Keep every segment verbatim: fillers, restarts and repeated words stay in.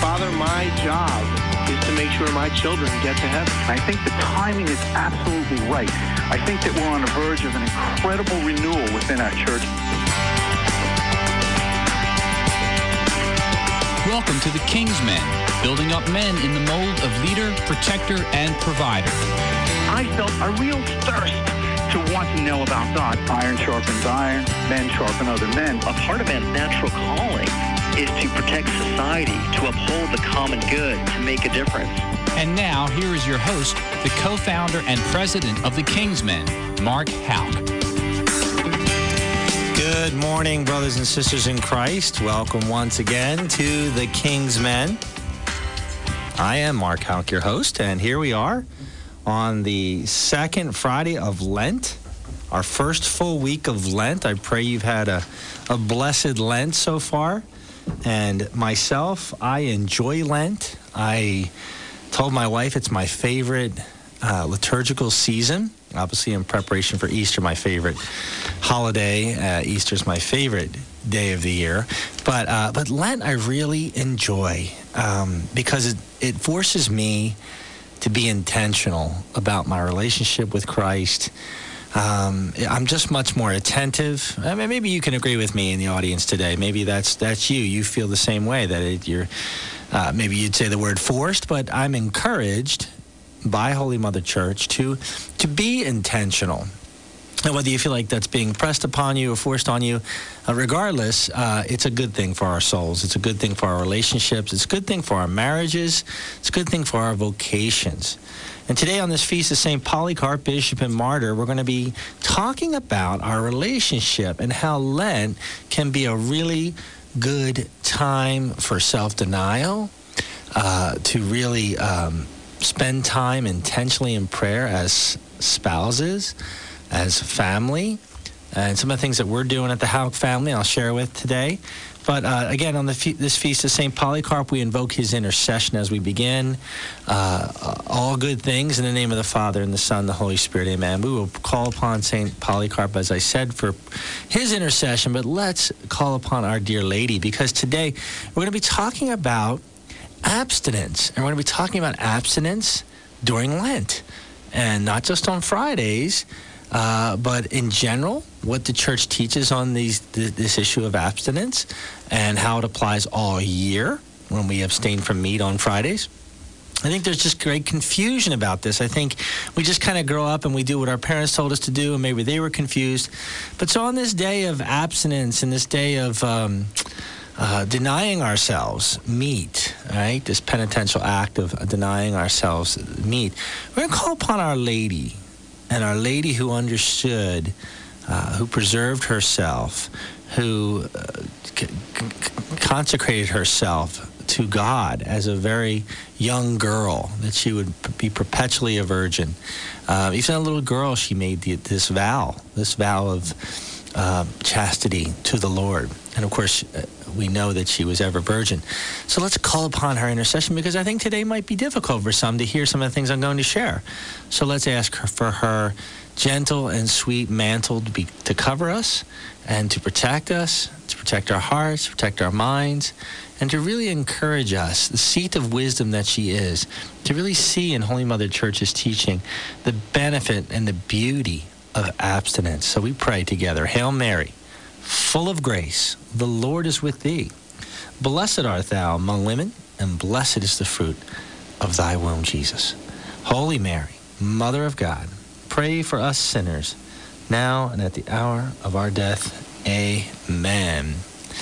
Father, my job is to make sure my children get to heaven. I think the timing is absolutely right. I think that we're on the verge of an incredible renewal within our church. Welcome to the King's Men, building up men in the mold of leader, protector, and provider. I felt a real thirst to want to know about God. Iron sharpens iron, men sharpen other men. A part of man's natural calling is to protect society, to uphold the common good, to make a difference. And now, here is your host, the co-founder and president of the King's Men, Mark Houck. Good morning, brothers and sisters in Christ. Welcome once again to the King's Men. I am Mark Houck, your host, and here we are on the second Friday of Lent, our first full week of Lent. I pray you've had a, a blessed Lent so far. And myself, I enjoy Lent. I told my wife it's my favorite uh, liturgical season. Obviously, in preparation for Easter, my favorite holiday. Uh, Easter's my favorite day of the year. But uh, but Lent, I really enjoy um, because it, it forces me to be intentional about my relationship with Christ. Um, I'm just much more attentive. I mean, maybe you can agree with me in the audience today. Maybe that's that's you. You feel the same way, that it, you're, uh, maybe you'd say the word forced, but I'm encouraged by Holy Mother Church to to be intentional. And whether you feel like that's being pressed upon you or forced on you, uh, regardless, uh, it's a good thing for our souls. It's a good thing for our relationships. It's a good thing for our marriages. It's a good thing for our vocations. And today on this feast of Saint Polycarp, Bishop and Martyr, we're going to be talking about our relationship and how Lent can be a really good time for self-denial, uh, to really um, spend time intentionally in prayer as spouses, as family, and some of the things that we're doing at the Houck family I'll share with today. But uh, again, on the fe- this feast of Saint Polycarp, we invoke his intercession as we begin. Uh, all good things in the name of the Father, and the Son, and the Holy Spirit, amen. We will call upon Saint Polycarp, as I said, for his intercession, but let's call upon our dear Lady, because today we're going to be talking about abstinence, and we're going to be talking about abstinence during Lent, and not just on Fridays, Uh, but in general, what the church teaches on these th- this issue of abstinence and how it applies all year when we abstain from meat on Fridays. I think there's just great confusion about this. I think we just kind of grow up and we do what our parents told us to do, and maybe they were confused. But so on this day of abstinence and this day of um, uh, denying ourselves meat, right, this penitential act of denying ourselves meat, we're going to call upon Our Lady. And Our Lady who understood, uh, who preserved herself, who uh, c- c- consecrated herself to God as a very young girl, that she would be perpetually a virgin. Uh, even a little girl, she made the, this vow, this vow of uh, chastity to the Lord. And of course, uh, we know that she was ever virgin. So let's call upon her intercession, because I think today might be difficult for some to hear some of the things I'm going to share. So let's ask her for her gentle and sweet mantle to be to cover us and to protect us, to protect our hearts, protect our minds, and to really encourage us, the seat of wisdom that she is, to really see in Holy Mother Church's teaching the benefit and the beauty of abstinence. So we pray together. Hail Mary, full of grace, the Lord is with thee. Blessed art thou among women, and blessed is the fruit of thy womb, Jesus. Holy Mary, Mother of God, pray for us sinners, now and at the hour of our death. Amen.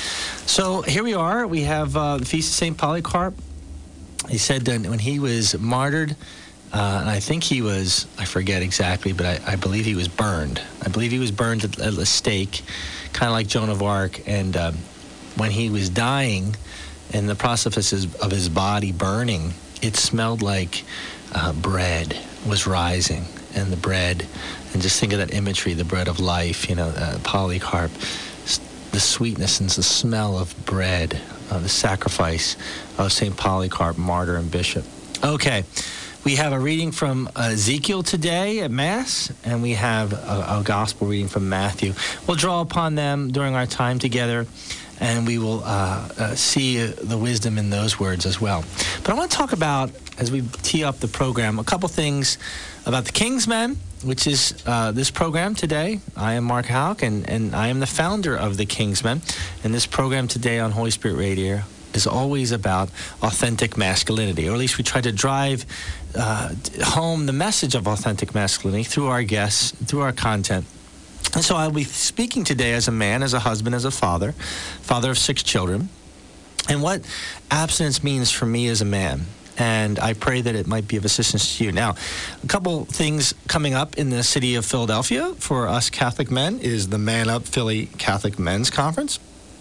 So here we are. We have uh, the Feast of Saint Polycarp. He said that when he was martyred, Uh, and I think he was, I forget exactly, but I, I believe he was burned. I believe he was burned at, at a stake, kind of like Joan of Arc. And um, when he was dying, in the process of his, of his body burning, it smelled like uh, bread was rising. And the bread, and just think of that imagery, the bread of life, you know, uh, Polycarp, the sweetness and the smell of bread, uh, the sacrifice of Saint Polycarp, martyr and bishop. Okay. We have a reading from Ezekiel today at Mass, and we have a, a gospel reading from Matthew. We'll draw upon them during our time together, and we will uh, uh, see uh, the wisdom in those words as well. But I want to talk about, as we tee up the program, a couple things about the Kingsmen, which is uh, this program today. I am Mark Houck, and, and I am the founder of the Kingsmen. And this program today on Holy Spirit Radio is always about authentic masculinity, or at least we try to drive uh, home the message of authentic masculinity through our guests, through our content. And so I'll be speaking today as a man, as a husband, as a father, father of six children, and what abstinence means for me as a man. And I pray that it might be of assistance to you. Now, a couple things coming up in the city of Philadelphia for us Catholic men is the Man Up Philly Catholic Men's Conference.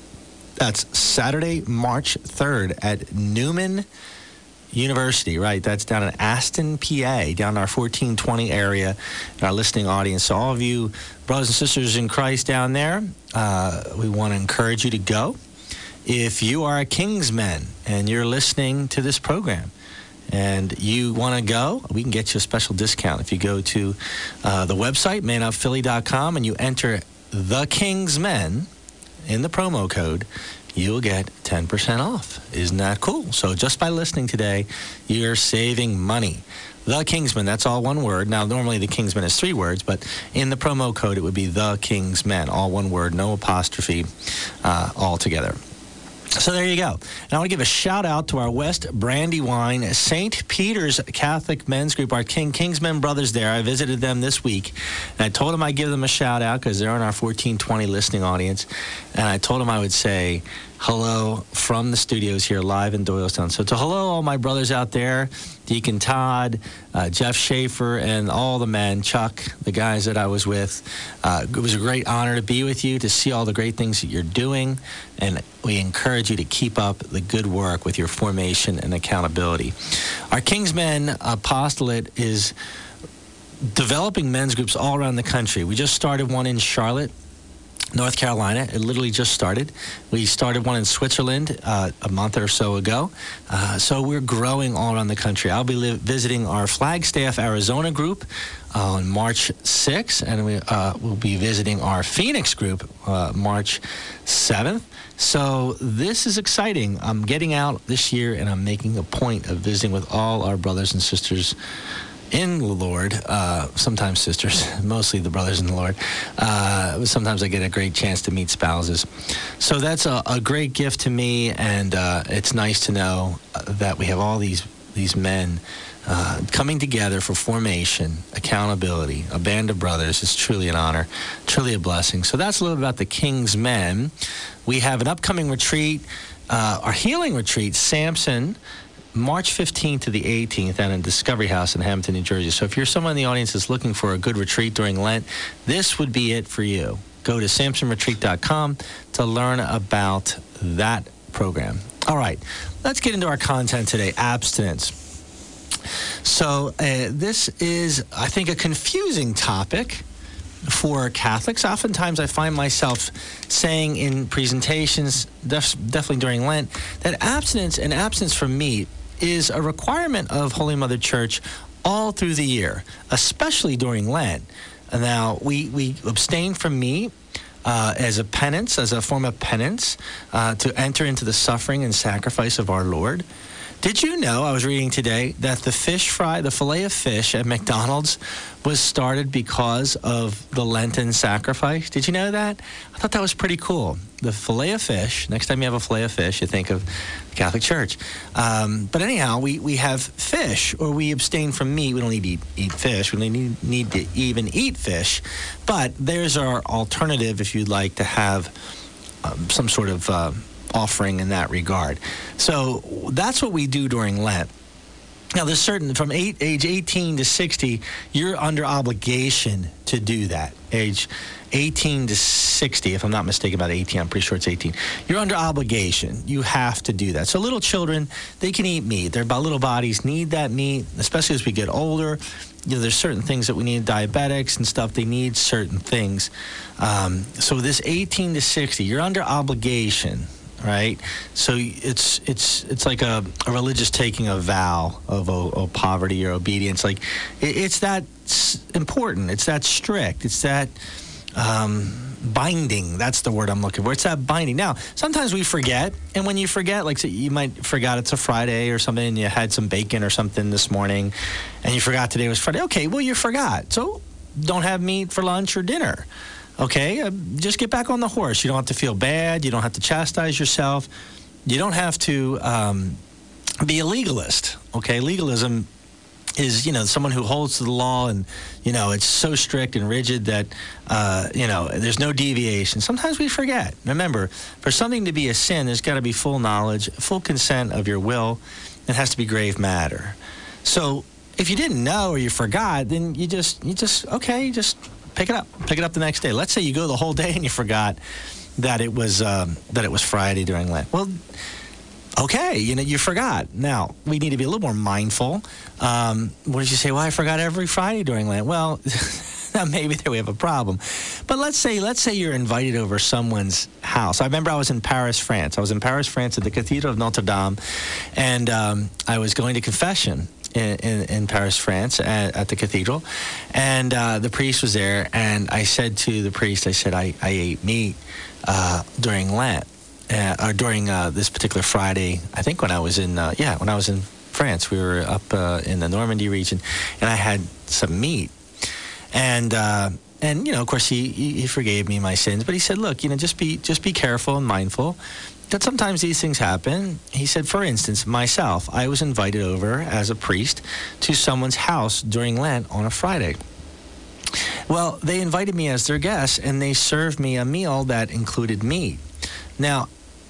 That's Saturday, March third at Newman University, right? That's down in Aston, P A, down in our fourteen twenty area, in our listening audience. So all of you brothers and sisters in Christ down there, uh, we want to encourage you to go. If you are a Kingsman and you're listening to this program and you want to go, we can get you a special discount. If you go to uh, the website, man up philly dot com, and you enter The Kingsmen in the promo code, you'll get ten percent off. Isn't that cool? So just by listening today, you're saving money. The Kingsmen, that's all one word. Now, normally the Kingsmen is three words, but in the promo code, it would be The Kingsmen, all one word, no apostrophe, uh, all together. So there you go. And I want to give a shout out to our West Brandywine Saint Peter's Catholic Men's Group, our King Kingsmen brothers there. I visited them this week, and I told them I'd give them a shout out because they're in our fourteen twenty listening audience. And I told them I would say hello from the studios here live in Doylestown. So to hello all my brothers out there, Deacon Todd, uh, Jeff Schaefer, and all the men, Chuck, the guys that I was with. Uh, it was a great honor to be with you, to see all the great things that you're doing, and we encourage you to keep up the good work with your formation and accountability. Our Kingsmen apostolate is developing men's groups all around the country. We just started one in Charlotte, North Carolina. It literally just started. We started one in Switzerland uh, a month or so ago. Uh, so we're growing all around the country. I'll be li- visiting our Flagstaff, Arizona group uh, on March sixth, and we uh, will be visiting our Phoenix group uh, March seventh. So this is exciting. I'm getting out this year, and I'm making a point of visiting with all our brothers and sisters in the Lord, uh, sometimes sisters, mostly the brothers in the Lord. Uh, sometimes I get a great chance to meet spouses. So that's a, a great gift to me, and uh, it's nice to know that we have all these these men uh, coming together for formation, accountability, a band of brothers. It's truly an honor, truly a blessing. So that's a little bit about the Kingsmen. We have an upcoming retreat, uh, our healing retreat, Samson, March fifteenth to the eighteenth down in Discovery House in Hamilton, New Jersey. So if you're someone in the audience that's looking for a good retreat during Lent, this would be it for you. Go to samson retreat dot com to learn about that program. All right, let's get into our content today, abstinence. So uh, this is, I think, a confusing topic for Catholics. Oftentimes I find myself saying in presentations, def- definitely during Lent, that abstinence and abstinence from meat is a requirement of Holy Mother Church all through the year, especially during Lent. Now, we, we abstain from meat uh, as a penance, as a form of penance, uh, to enter into the suffering and sacrifice of our Lord. Did you know, I was reading today, that the fish fry, the filet of fish at McDonald's was started because of the Lenten sacrifice? Did you know that? I thought that was pretty cool. The filet of fish, next time you have a filet of fish, you think of the Catholic Church. Um, but anyhow, we, we have fish, or we abstain from meat. We don't need to eat, eat fish. We don't need, need to even eat fish. But there's our alternative if you'd like to have um, some sort of Uh, offering in that regard. So that's what we do during Lent. Now, there's certain, from eight, age eighteen to sixty, you're under obligation to do that. Age eighteen to sixty, if I'm not mistaken about eighteen, I'm pretty sure it's eighteen. You're under obligation. You have to do that. So little children, they can eat meat. Their little bodies need that meat, especially as we get older. You know, there's certain things that we need, diabetics and stuff, they need certain things. Um, so this eighteen to sixty, you're under obligation right? So it's it's it's like a, a religious taking a vow of, of, of poverty or obedience. Like it, it's that s- important. It's that strict. It's that um, binding. That's the word I'm looking for. It's that binding. Now, sometimes we forget, and when you forget, like say you might forgot it's a Friday or something, and you had some bacon or something this morning, and you forgot today was Friday. Okay, well you forgot, so don't have meat for lunch or dinner. Okay, uh, just get back on the horse. You don't have to feel bad. You don't have to chastise yourself. You don't have to um, be a legalist. Okay, legalism is, you know, someone who holds to the law and, you know, it's so strict and rigid that, uh, you know, there's no deviation. Sometimes we forget. Remember, for something to be a sin, there's got to be full knowledge, full consent of your will. It has to be grave matter. So if you didn't know or you forgot, then you just, you just, okay, just pick it up. Pick it up the next day. Let's say you go the whole day and you forgot that it was um, that it was Friday during Lent. Well, okay, you know, you forgot. Now, we need to be a little more mindful. Um, what did you say? Well, I forgot every Friday during Lent. Well, maybe there we have a problem. But let's say let's say you're invited over someone's house. I remember I was in Paris, France. I was in Paris, France at the Cathedral of Notre Dame, and um, I was going to confession. In, in, in Paris, France, at, at the cathedral, and uh, the priest was there, and I said to the priest, I said, I, I ate meat uh, during Lent, uh, or during uh, this particular Friday, I think when I was in, uh, yeah, when I was in France, we were up uh, in the Normandy region, and I had some meat, and, uh, and you know, of course, he, he forgave me my sins, but he said, look, you know, just be, just be careful and mindful that sometimes these things happen. He said, for instance, myself, I was invited over as a priest to someone's house during Lent on a Friday. Well, they invited me as their guest, and they served me a meal that included meat. Now,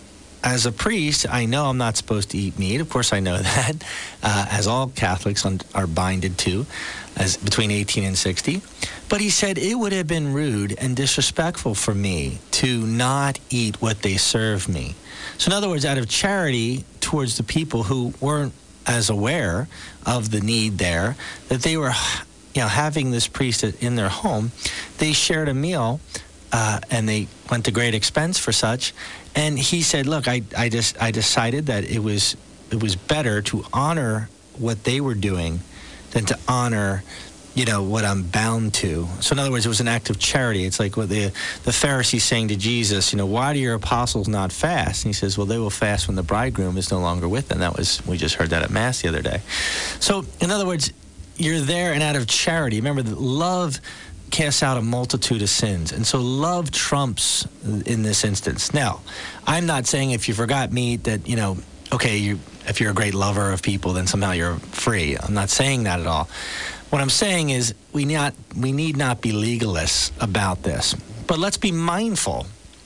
as a priest, I know I'm not supposed to eat meat. Of course, I know that, uh, as all Catholics on, are binded to, as between eighteen and sixty. But he said it would have been rude and disrespectful for me to not eat what they served me. So in other words, out of charity towards the people who weren't as aware of the need there, that they were, you know, having this priest in their home, they shared a meal, uh, and they went to great expense for such. And he said, look, I, I just I decided that it was it was better to honor what they were doing than to honor, you know, what I'm bound to. So in other words, it was an act of charity. It's like what the the Pharisees saying to Jesus, you know, why do your apostles not fast? And he says, well, they will fast when the bridegroom is no longer with them. That was, we just heard that at Mass the other day. So in other words, you're there and out of charity. Remember that love casts out a multitude of sins. And so love trumps in this instance. Now, I'm not saying if you forgot meat that, you know, okay, you if you're a great lover of people, then somehow you're free. I'm not saying that at all. What I'm saying is we not we need not be legalists about this. But let's be mindful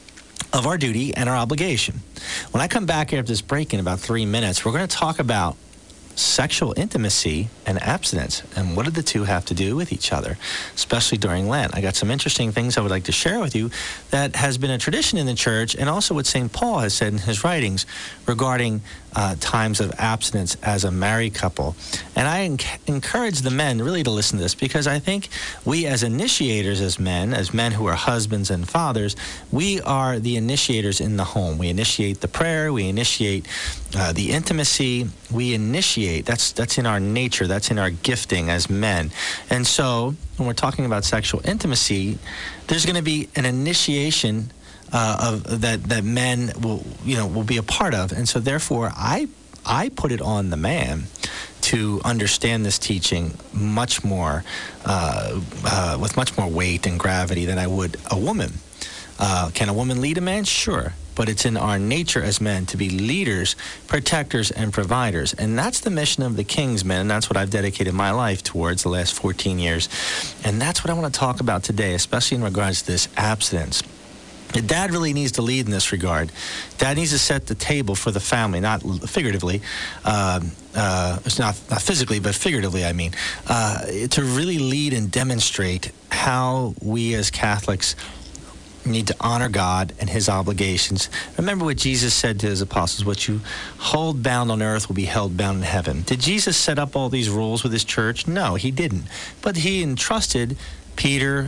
of our duty and our obligation. When I come back after this break in about three minutes, we're going to talk about sexual intimacy and abstinence, and what do the two have to do with each other, especially during Lent. I got some interesting things I would like to share with you that has been a tradition in the church, and also what Saint Paul has said in his writings regarding uh, times of abstinence as a married couple. And I enc- encourage the men really to listen to this, because I think we as initiators, as men, as men who are husbands and fathers, we are the initiators in the home. We initiate the prayer, we initiate uh, the intimacy, we initiate That's that's in our nature. That's in our gifting as men. And so when we're talking about sexual intimacy, there's going to be an initiation uh, of that that men will you know will be a part of. And so therefore, I I put it on the man to understand this teaching much more uh, uh, with much more weight and gravity than I would a woman. Uh, can a woman lead a man? Sure. But it's in our nature as men to be leaders, protectors, and providers. And that's the mission of the King's Men, and that's what I've dedicated my life towards the last fourteen years. And that's what I want to talk about today, especially in regards to this abstinence. Dad really needs to lead in this regard. Dad needs to set the table for the family, not figuratively, uh, uh, it's not, not physically, but figuratively, I mean, uh, to really lead and demonstrate how we as Catholics need to honor God and his obligations. Remember what Jesus said to his apostles, what you hold bound on earth will be held bound in heaven. Did Jesus set up all these rules with his church? No, he didn't. But he entrusted Peter,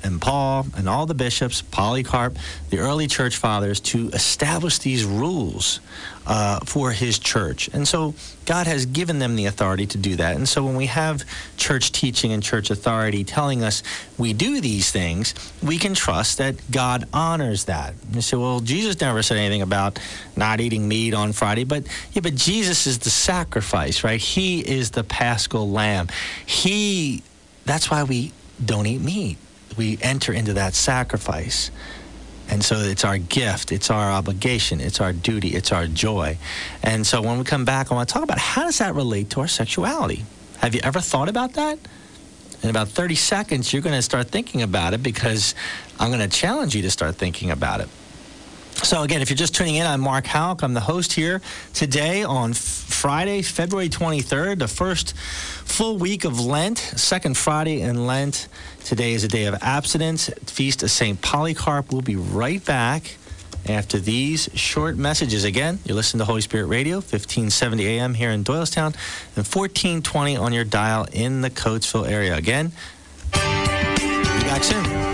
and Paul and all the bishops, Polycarp, the early church fathers, to establish these rules uh, for his church. And so God has given them the authority to do that. And so when we have church teaching and church authority telling us we do these things, we can trust that God honors that. You say, well, Jesus never said anything about not eating meat on Friday. But yeah, but Jesus is the sacrifice, right? He is the Paschal Lamb. He, that's why we don't eat meat. We enter into that sacrifice. And so it's our gift, it's our obligation, it's our duty, it's our joy. And so when we come back, I want to talk about how does that relate to our sexuality? Have you ever thought about that? In about thirty seconds, you're going to start thinking about it because I'm going to challenge you to start thinking about it. So again, if you're just tuning in, I'm Mark Houck. I'm the host here today on Friday, February twenty-third, the first full week of Lent, second Friday in Lent. Today is a day of abstinence, Feast of Saint Polycarp. We'll be right back after these short messages. Again, you're listening to Holy Spirit Radio, fifteen seventy A M here in Doylestown and fourteen twenty on your dial in the Coatesville area. Again, be back soon.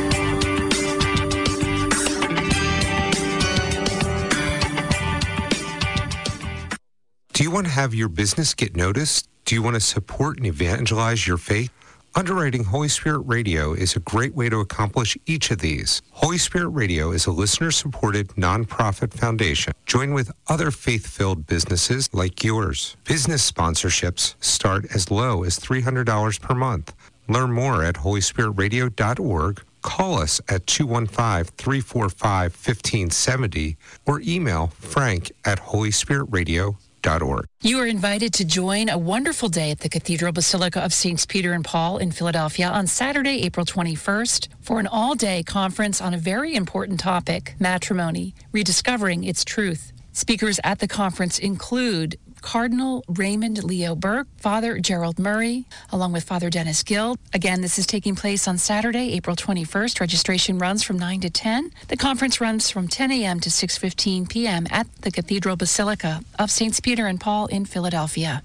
Do you want to have your business get noticed? Do you want to support and evangelize your faith? Underwriting Holy Spirit Radio is a great way to accomplish each of these. Holy Spirit Radio is a listener-supported nonprofit foundation. Join with other faith-filled businesses like yours. Business sponsorships start as low as three hundred dollars per month. Learn more at holy spirit radio dot org. Call us at two one five, three four five, one five seven zero or email frank at holy spirit radio dot org. You are invited to join a wonderful day at the Cathedral Basilica of Saints Peter and Paul in Philadelphia on Saturday, April twenty-first, for an all-day conference on a very important topic, matrimony, rediscovering its truth. Speakers at the conference include Cardinal Raymond Leo Burke, Father Gerald Murray, along with Father Dennis Gill. Again, this is taking place on Saturday, April twenty-first. Registration runs from nine to ten. The conference runs from ten A M to six fifteen P M at the Cathedral Basilica of Saints Peter and Paul in Philadelphia.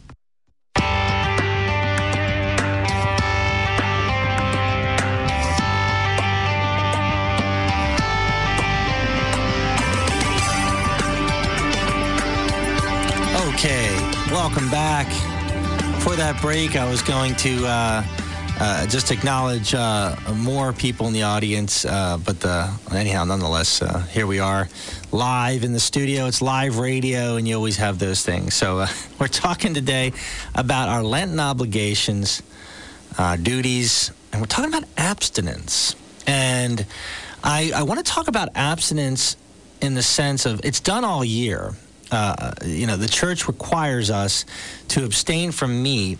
Okay, welcome back. For that break, I was going to uh, uh, just acknowledge uh, more people in the audience, uh, but uh, anyhow, nonetheless, uh, here we are live in the studio. It's live radio, and you always have those things. So uh, we're talking today about our Lenten obligations, uh, duties, and we're talking about abstinence. And I, I want to talk about abstinence in the sense of it's done all year. Uh, you know, the church requires us to abstain from meat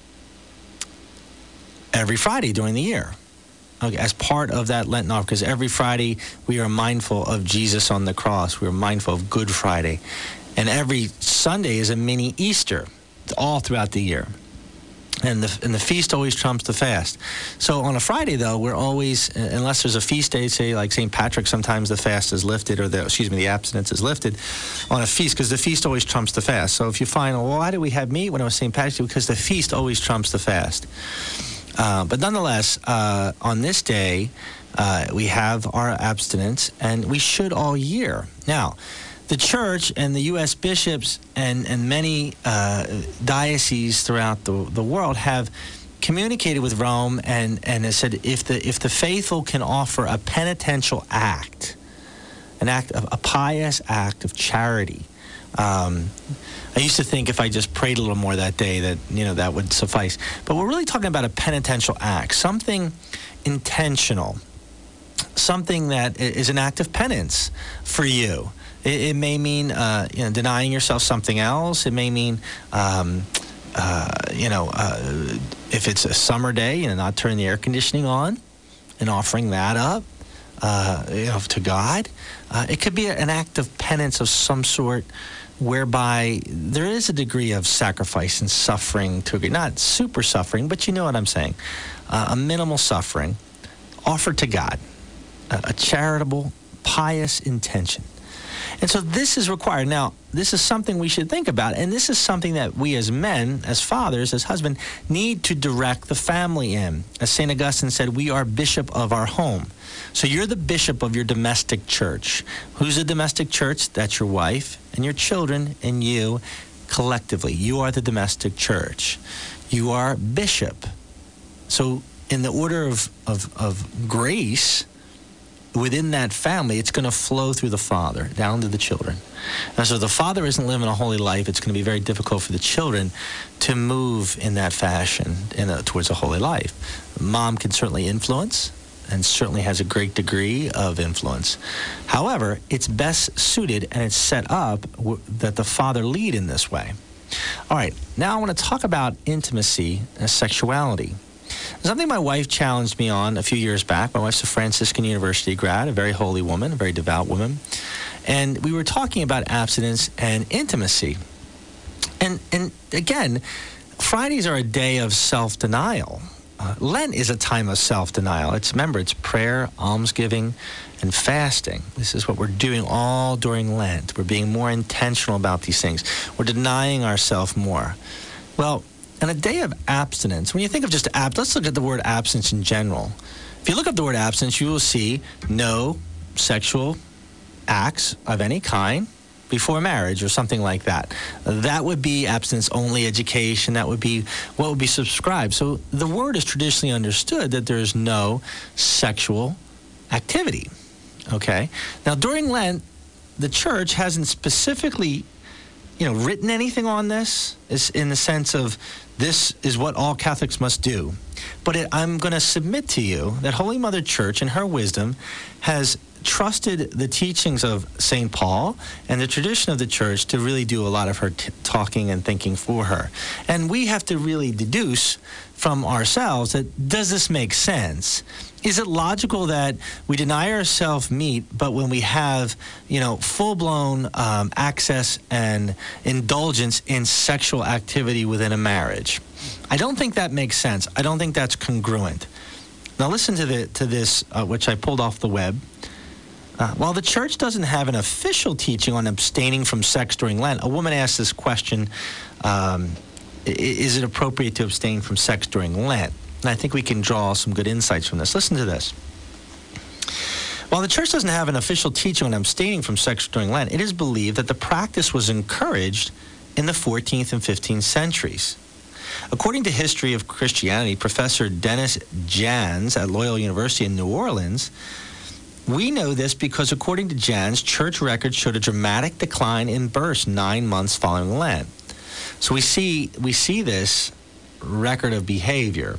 every Friday during the year, okay, as part of that Lenten offering, because every Friday we are mindful of Jesus on the cross. We are mindful of Good Friday. And every Sunday is a mini Easter all throughout the year. And the, and the feast always trumps the fast. So on a Friday, though, we're always, unless there's a feast day, say like Saint Patrick, sometimes the fast is lifted, or the, excuse me, the abstinence is lifted on a feast, because the feast always trumps the fast. So if you find, well, why do we have meat when it was Saint Patrick's Day? Because the feast always trumps the fast. Uh, but nonetheless, uh, on this day, uh, we have our abstinence, and we should all year. Now, the church and the U S bishops and, and many uh, dioceses throughout the, the world have communicated with Rome and, and has said if the, if the faithful can offer a penitential act, an act of a pious act of charity. Um, I used to think if I just prayed a little more that day that, you know, that would suffice. But we're really talking about a penitential act, something intentional, something that is an act of penance for you. It, it may mean, uh, you know, denying yourself something else. It may mean, um, uh, you know, uh, if it's a summer day, you know, not turning the air conditioning on and offering that up, uh, you know, to God. Uh, it could be an act of penance of some sort, whereby there is a degree of sacrifice and suffering to a degree. Not super suffering, but you know what I'm saying. Uh, a minimal suffering offered to God, a, a charitable, pious intention. And so this is required. Now, this is something we should think about, and this is something that we as men, as fathers, as husbands, need to direct the family in. As Saint Augustine said, we are bishop of our home. So you're the bishop of your domestic church. Who's the domestic church? That's your wife and your children and you collectively. You are the domestic church. You are bishop. So in the order of, of, of grace, within that family, it's going to flow through the father down to the children. And so if the father isn't living a holy life, it's going to be very difficult for the children to move in that fashion in a, towards a holy life. Mom can certainly influence and certainly has a great degree of influence. However, it's best suited and it's set up w- that the father lead in this way. All right, now I want to talk about intimacy and sexuality. Something my wife challenged me on a few years back. My wife's a Franciscan University grad, a very holy woman, a very devout woman. And we were talking about abstinence and intimacy. And, and again, Fridays are a day of self-denial. Uh, Lent is a time of self-denial. It's, remember, it's prayer, almsgiving, and fasting. This is what we're doing all during Lent. We're being more intentional about these things. We're denying ourselves more. Well, on a day of abstinence, when you think of just abstinence, let's look at the word abstinence in general. If you look up the word abstinence, you will see no sexual acts of any kind before marriage or something like that. That would be abstinence only education. That would be what would be subscribed. So the word is traditionally understood that there is no sexual activity. Okay? Now, during Lent, the church hasn't specifically you know, written anything on this is in the sense of this is what all Catholics must do. But it, I'm going to submit to you that Holy Mother Church in her wisdom has trusted the teachings of Saint Paul and the tradition of the church to really do a lot of her t- talking and thinking for her. And we have to really deduce from ourselves that, does this make sense? Is it logical that we deny ourselves meat, but when we have, you know, full-blown um, access and indulgence in sexual activity within a marriage? I don't think that makes sense. I don't think that's congruent. Now listen to the to this, uh, which I pulled off the web. Uh, while the church doesn't have an official teaching on abstaining from sex during Lent, a woman asked this question, um, is it appropriate to abstain from sex during Lent? And I think we can draw some good insights from this. Listen to this. While the church doesn't have an official teaching on abstaining from sex during Lent, it is believed that the practice was encouraged in the fourteenth and fifteenth centuries. According to History of Christianity, Professor Dennis Jans at Loyola University in New Orleans, we know this because according to Jans, church records showed a dramatic decline in births nine months following Lent. So we see we see this record of behavior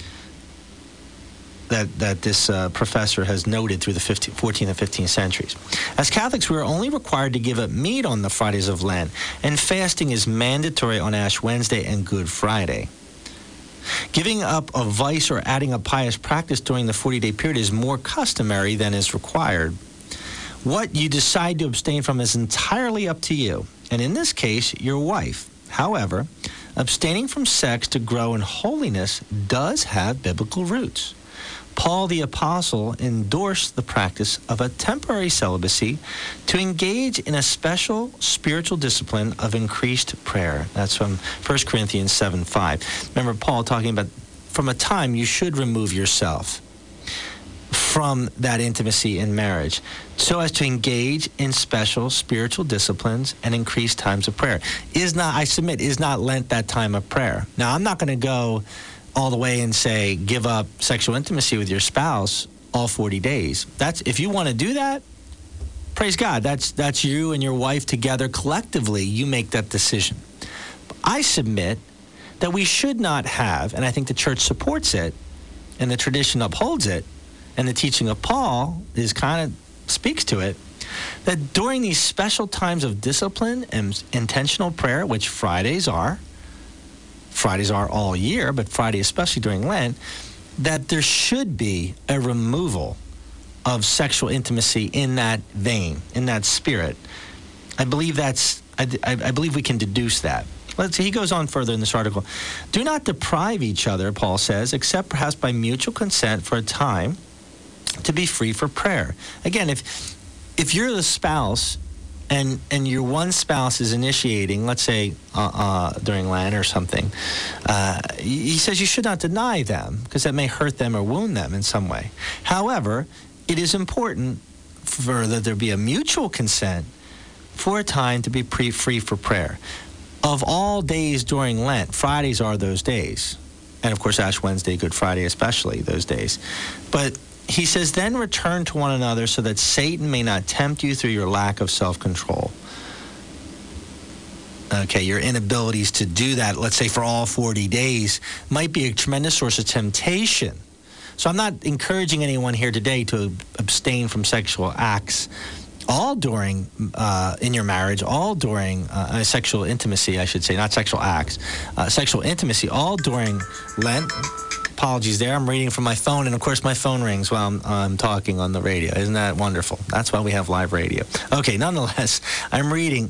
that, that this uh, professor has noted through the fifteenth, fourteenth and fifteenth centuries. As Catholics, we are only required to give up meat on the Fridays of Lent, and fasting is mandatory on Ash Wednesday and Good Friday. Giving up a vice or adding a pious practice during the forty-day period is more customary than is required. What you decide to abstain from is entirely up to you, and in this case, your wife. However, abstaining from sex to grow in holiness does have biblical roots. Paul the Apostle endorsed the practice of a temporary celibacy to engage in a special spiritual discipline of increased prayer. That's from First Corinthians seven five. Remember Paul talking about from a time you should remove yourself from that intimacy in marriage so as to engage in special spiritual disciplines and increased times of prayer. Is not, I submit, is not Lent that time of prayer? Now, I'm not going to go all the way and say give up sexual intimacy with your spouse all forty days. That's if you want to do that, praise God. That's that's you and your wife together collectively. You make that decision. I submit that we should not have, and I think the church supports it, and the tradition upholds it, and the teaching of Paul is kind of speaks to it, that during these special times of discipline and intentional prayer, which Fridays are, Fridays are all year, but Friday especially during Lent, that there should be a removal of sexual intimacy in that vein, in that spirit. I believe that's, I, I believe we can deduce that. Let's see, he goes on further in this article. Do not deprive each other, Paul says, except perhaps by mutual consent for a time to be free for prayer. Again, if if you're the spouse and and your one spouse is initiating, let's say uh, uh, during Lent or something, uh, he says you should not deny them because that may hurt them or wound them in some way. However, it is important for that there be a mutual consent for a time to be pre- free for prayer. Of all days during Lent, Fridays are those days. And of course, Ash Wednesday, Good Friday especially, those days. But he says, then return to one another so that Satan may not tempt you through your lack of self-control. Okay, your inabilities to do that, let's say for all forty days, might be a tremendous source of temptation. So I'm not encouraging anyone here today to abstain from sexual acts all during, uh, in your marriage, all during uh, sexual intimacy, I should say, not sexual acts, uh, sexual intimacy, all during Lent. Apologies there. I'm reading from my phone, and of course my phone rings while I'm, I'm talking on the radio. Isn't that wonderful? That's why we have live radio. Okay, nonetheless, I'm reading.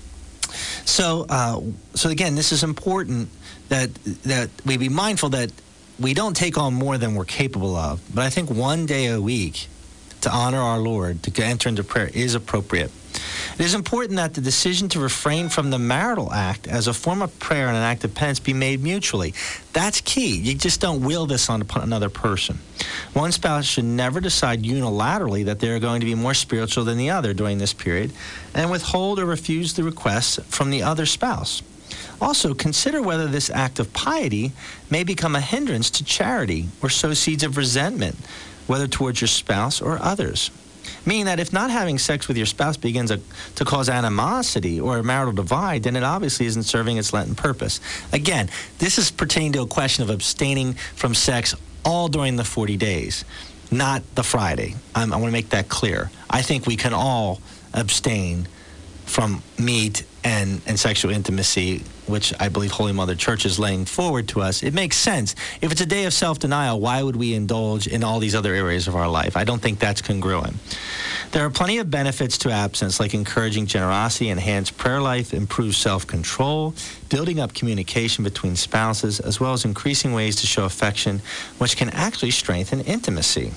So, uh, so again, this is important that that we be mindful that we don't take on more than we're capable of. But I think one day a week to honor our Lord, to enter into prayer, is appropriate. It is important that the decision to refrain from the marital act as a form of prayer and an act of penance be made mutually. That's key. You just don't will this on another person. One spouse should never decide unilaterally that they're going to be more spiritual than the other during this period and withhold or refuse the request from the other spouse. Also, consider whether this act of piety may become a hindrance to charity or sow seeds of resentment, whether towards your spouse or others. Meaning that if not having sex with your spouse begins a, to cause animosity or a marital divide, then it obviously isn't serving its Lenten purpose. Again, this is pertaining to a question of abstaining from sex all during the forty days, not the Friday. I'm, I want to make that clear. I think we can all abstain from meat and, and sexual intimacy, which I believe Holy Mother Church is laying forward to us. It makes sense. If it's a day of self-denial, why would we indulge in all these other areas of our life? I don't think that's congruent. There are plenty of benefits to abstinence, like encouraging generosity, enhanced prayer life, improved self-control, building up communication between spouses, as well as increasing ways to show affection, which can actually strengthen intimacy.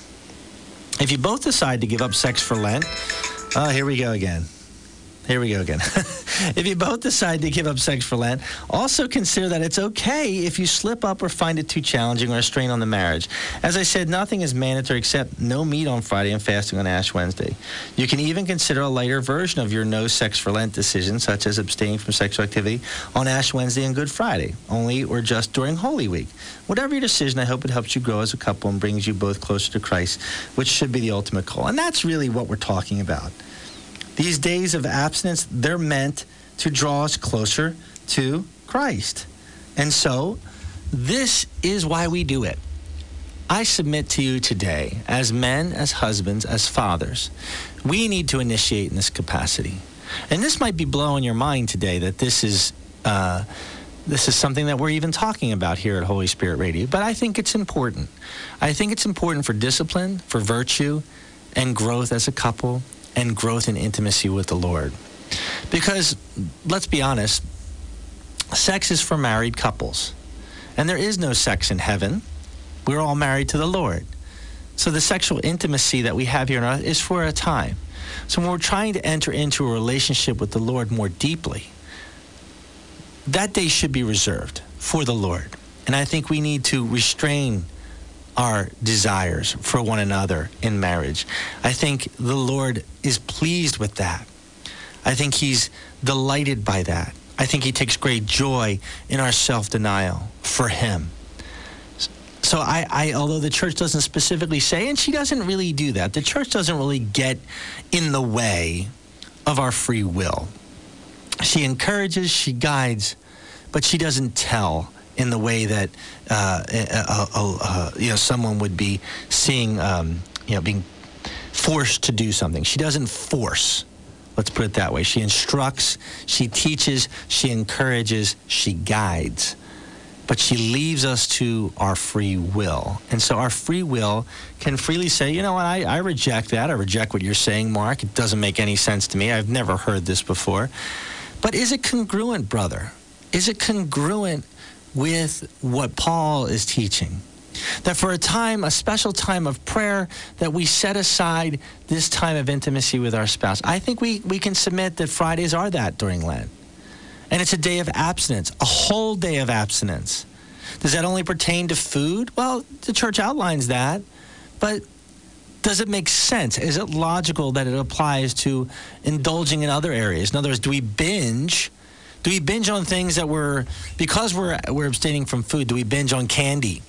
If you both decide to give up sex for Lent, oh, here we go again. Here we go again. If you both decide to give up sex for Lent, also consider that it's okay if you slip up or find it too challenging or a strain on the marriage. As I said, nothing is mandatory except no meat on Friday and fasting on Ash Wednesday. You can even consider a lighter version of your no sex for Lent decision, such as abstaining from sexual activity on Ash Wednesday and Good Friday, only or just during Holy Week. Whatever your decision, I hope it helps you grow as a couple and brings you both closer to Christ, which should be the ultimate goal. And that's really what we're talking about. These days of abstinence, they're meant to draw us closer to Christ. And so, this is why we do it. I submit to you today, as men, as husbands, as fathers, we need to initiate in this capacity. And this might be blowing your mind today that this is uh, this is something that we're even talking about here at Holy Spirit Radio. But I think it's important. I think it's important for discipline, for virtue, and growth as a couple, and growth in intimacy with the Lord. Because, let's be honest, sex is for married couples. And there is no sex in heaven. We're all married to the Lord. So the sexual intimacy that we have here on earth is for a time. So when we're trying to enter into a relationship with the Lord more deeply, that day should be reserved for the Lord. And I think we need to restrain our desires for one another in marriage. I think the Lord is pleased with that. I think he's delighted by that. I think he takes great joy in our self-denial for him. So I, I, although the church doesn't specifically say, and she doesn't really do that, the church doesn't really get in the way of our free will. She encourages, she guides, but she doesn't tell in the way that uh, uh, uh, uh, you know someone would be seeing, um, you know, being forced to do something. She doesn't force. Let's put it that way. She instructs, she teaches, she encourages, she guides, but she leaves us to our free will. And so our free will can freely say, you know what, I, I reject that. I reject what you're saying, Mark. It doesn't make any sense to me. I've never heard this before. But is it congruent, brother? Is it congruent with what Paul is teaching? That for a time, a special time of prayer, that we set aside this time of intimacy with our spouse. I think we, we can submit that Fridays are that during Lent. And it's a day of abstinence, a whole day of abstinence. Does that only pertain to food? Well, the church outlines that. But does it make sense? Is it logical that it applies to indulging in other areas? In other words, do we binge? Do we binge on things that we're, because we're we're abstaining from food, do we binge on candy?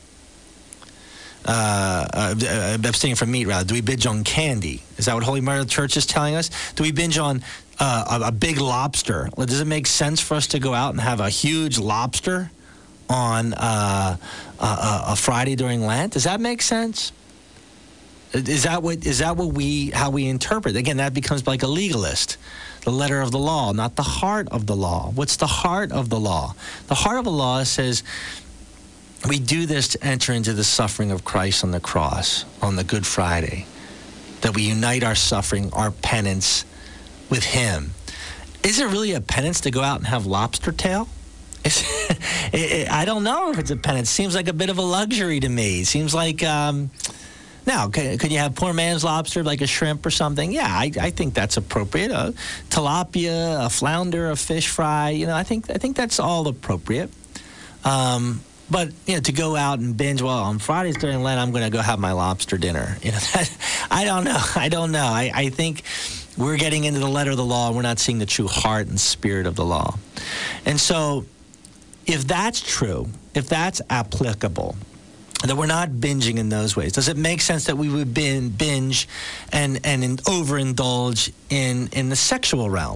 Uh, uh, abstaining from meat, rather. Do we binge on candy? Is that what Holy Mother Church is telling us? Do we binge on uh, a, a big lobster? Well, does it make sense for us to go out and have a huge lobster on uh, a, a Friday during Lent? Does that make sense? Is that what is that what we how we interpret? Again, that becomes like a legalist. The letter of the law, not the heart of the law. What's the heart of the law? The heart of the law says we do this to enter into the suffering of Christ on the cross, on the Good Friday, that we unite our suffering, our penance with him. Is it really a penance to go out and have lobster tail? It's, it, it, I don't know if it's a penance. It seems like a bit of a luxury to me. It seems like... Um, Now, can, can you have poor man's lobster, like a shrimp or something? Yeah, I, I think that's appropriate. A tilapia, a flounder, a fish fry, you know, I think I think that's all appropriate. Um, but, you know, to go out and binge, well, on Fridays during Lent, I'm going to go have my lobster dinner. You know, that, I don't know. I don't know. I, I think we're getting into the letter of the law. We're not seeing the true heart and spirit of the law. And so if that's true, if that's applicable, that we're not binging in those ways, does it make sense that we would bin, binge and, and in, overindulge in, in the sexual realm?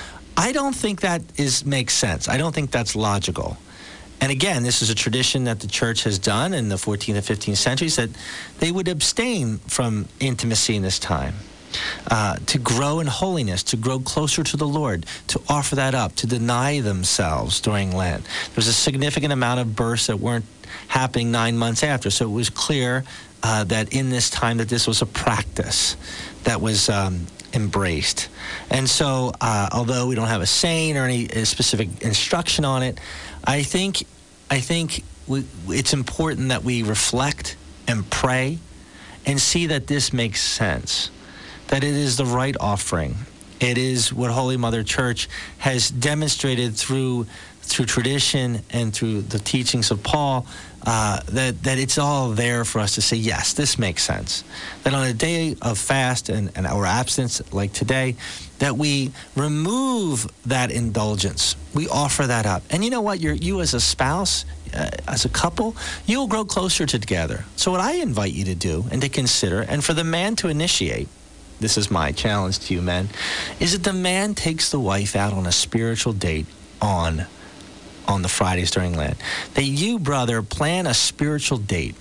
I don't think that is makes sense. I don't think that's logical. And again, this is a tradition that the church has done in the fourteenth and fifteenth centuries, that they would abstain from intimacy in this time. Uh, to grow in holiness, to grow closer to the Lord, to offer that up, to deny themselves during Lent. There's a significant amount of births that weren't happening nine months after, so it was clear uh, that in this time that this was a practice that was um, embraced. And so, uh, although we don't have a saying or any specific instruction on it, I think I think we, it's important that we reflect and pray and see that this makes sense, that it is the right offering. It is what Holy Mother Church has demonstrated through through tradition and through the teachings of Paul, uh, that, that it's all there for us to say, yes, this makes sense. That on a day of fast and, and our abstinence like today, that we remove that indulgence. We offer that up. And you know what? You're, you as a spouse, uh, as a couple, you'll grow closer together. So what I invite you to do and to consider, and for the man to initiate, this is my challenge to you men, is that the man takes the wife out on a spiritual date on on the Fridays during Lent. That you, brother, plan a spiritual date.